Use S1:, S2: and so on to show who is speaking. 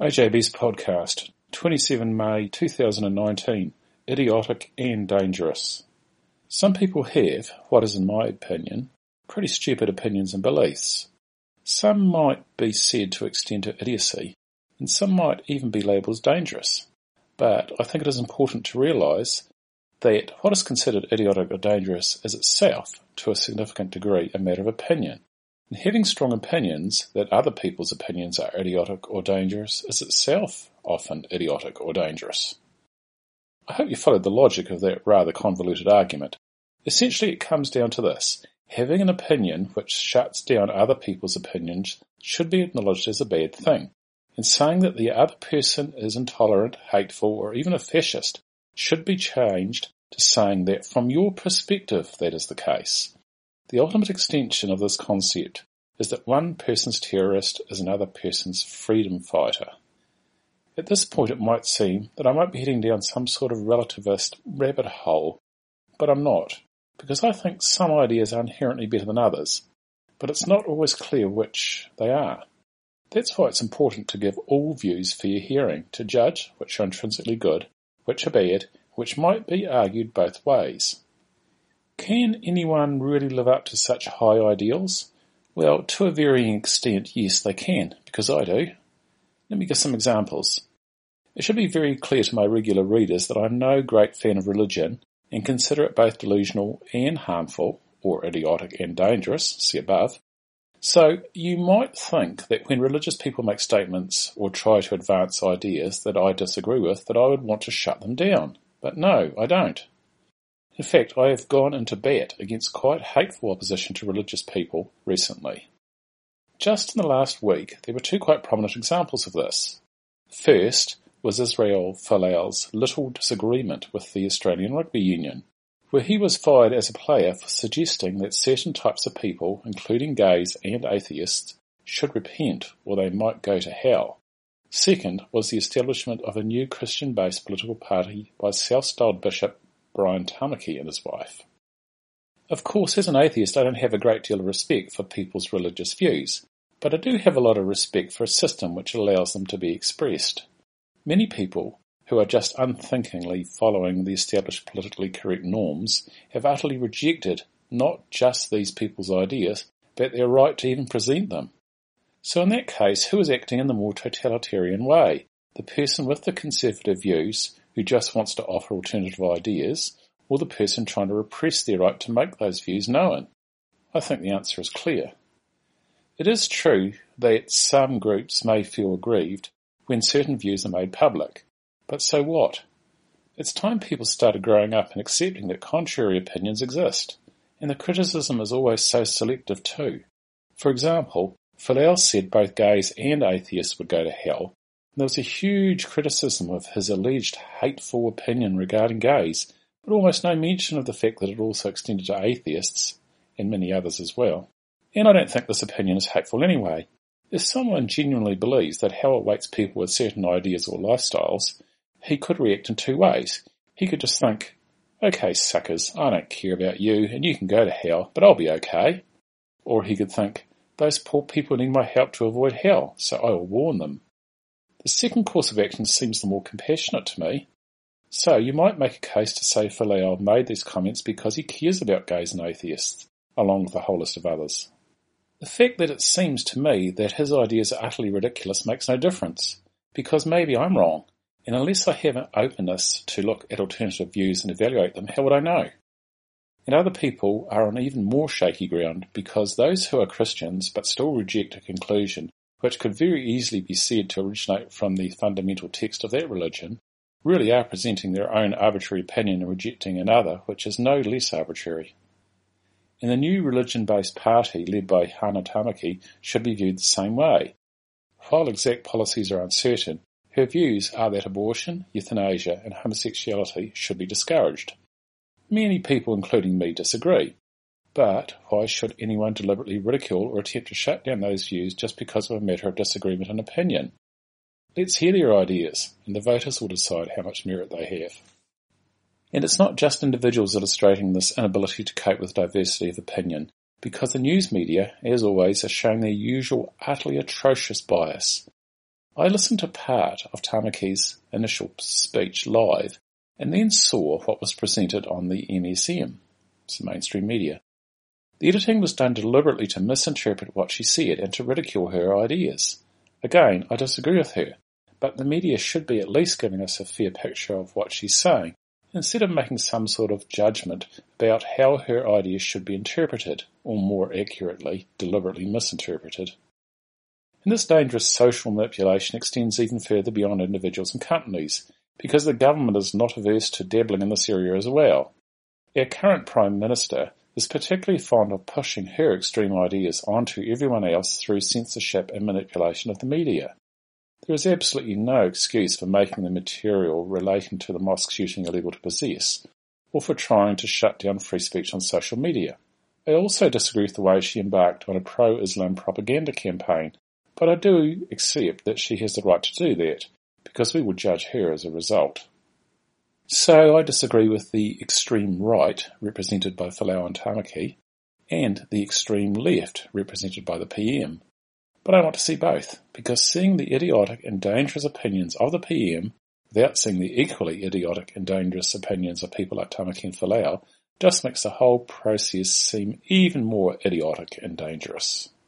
S1: AJB's podcast, 27 May 2019, Idiotic and Dangerous. Some people have, what is in my opinion, pretty stupid opinions and beliefs. Some might be said to extend to idiocy, and some might even be labelled as dangerous. But I think it is important to realise that what is considered idiotic or dangerous is itself, to a significant degree, a matter of opinion. And having strong opinions that other people's opinions are idiotic or dangerous is itself often idiotic or dangerous. I hope you followed the logic of that rather convoluted argument. Essentially it comes down to this. Having an opinion which shuts down other people's opinions should be acknowledged as a bad thing, and saying that the other person is intolerant, hateful, or even a fascist should be changed to saying that from your perspective that is the case. The ultimate extension of this concept is that one person's terrorist is another person's freedom fighter. At this point it might seem that I might be heading down some sort of relativist rabbit hole, but I'm not, because I think some ideas are inherently better than others, but it's not always clear which they are. That's why it's important to give all views fair hearing, to judge which are intrinsically good, which are bad, which might be argued both ways. Can anyone really live up to such high ideals? Well, to a varying extent, yes, they can, because I do. Let me give some examples. It should be very clear to my regular readers that I'm no great fan of religion and consider it both delusional and harmful, or idiotic and dangerous, see above. So you might think that when religious people make statements or try to advance ideas that I disagree with, that I would want to shut them down. But no, I don't. In fact, I have gone into bat against quite hateful opposition to religious people recently. Just in the last week, there were two quite prominent examples of this. First was Israel Folau's little disagreement with the Australian Rugby Union, where he was fired as a player for suggesting that certain types of people, including gays and atheists, should repent or they might go to hell. Second was the establishment of a new Christian-based political party by self-styled Bishop Brian Tamaki and his wife. Of course, as an atheist, I don't have a great deal of respect for people's religious views, but I do have a lot of respect for a system which allows them to be expressed. Many people who are just unthinkingly following the established politically correct norms have utterly rejected not just these people's ideas, but their right to even present them. So in that case, who is acting in the more totalitarian way? The person with the conservative views who just wants to offer alternative ideas, or the person trying to repress their right to make those views known? I think the answer is clear. It is true that some groups may feel aggrieved when certain views are made public, but so what? It's time people started growing up and accepting that contrary opinions exist, and the criticism is always so selective too. For example, Folau said both gays and atheists would go to hell. There was a huge criticism of his alleged hateful opinion regarding gays, but almost no mention of the fact that it also extended to atheists, and many others as well. And I don't think this opinion is hateful anyway. If someone genuinely believes that hell awaits people with certain ideas or lifestyles, he could react in two ways. He could just think, okay suckers, I don't care about you, and you can go to hell, but I'll be okay. Or he could think, those poor people need my help to avoid hell, so I will warn them. The second course of action seems the more compassionate to me. So you might make a case to say Folau made these comments because he cares about gays and atheists, along with a whole list of others. The fact that it seems to me that his ideas are utterly ridiculous makes no difference, because maybe I'm wrong, and unless I have an openness to look at alternative views and evaluate them, how would I know? And other people are on even more shaky ground, because those who are Christians but still reject a conclusion which could very easily be said to originate from the fundamental text of that religion, really are presenting their own arbitrary opinion and rejecting another which is no less arbitrary. And the new religion-based party led by Hana Tamaki should be viewed the same way. While exact policies are uncertain, her views are that abortion, euthanasia and homosexuality should be discouraged. Many people, including me, disagree. But why should anyone deliberately ridicule or attempt to shut down those views just because of a matter of disagreement and opinion? Let's hear their ideas, and the voters will decide how much merit they have. And it's not just individuals illustrating this inability to cope with diversity of opinion, because the news media, as always, are showing their usual utterly atrocious bias. I listened to part of Tamaki's initial speech live and then saw what was presented on the MSM, it's the mainstream media. The editing was done deliberately to misinterpret what she said and to ridicule her ideas. Again, I disagree with her, but the media should be at least giving us a fair picture of what she's saying, instead of making some sort of judgment about how her ideas should be interpreted, or more accurately, deliberately misinterpreted. And this dangerous social manipulation extends even further beyond individuals and companies, because the government is not averse to dabbling in this area as well. Our current Prime Minister is particularly fond of pushing her extreme ideas onto everyone else through censorship and manipulation of the media. There is absolutely no excuse for making the material relating to the mosque shooting illegal to possess, or for trying to shut down free speech on social media. I also disagree with the way she embarked on a pro-Islam propaganda campaign, but I do accept that she has the right to do that, because we will judge her as a result. So I disagree with the extreme right, represented by Folau and Tamaki, and the extreme left, represented by the PM. But I want to see both, because seeing the idiotic and dangerous opinions of the PM without seeing the equally idiotic and dangerous opinions of people like Tamaki and Folau just makes the whole process seem even more idiotic and dangerous.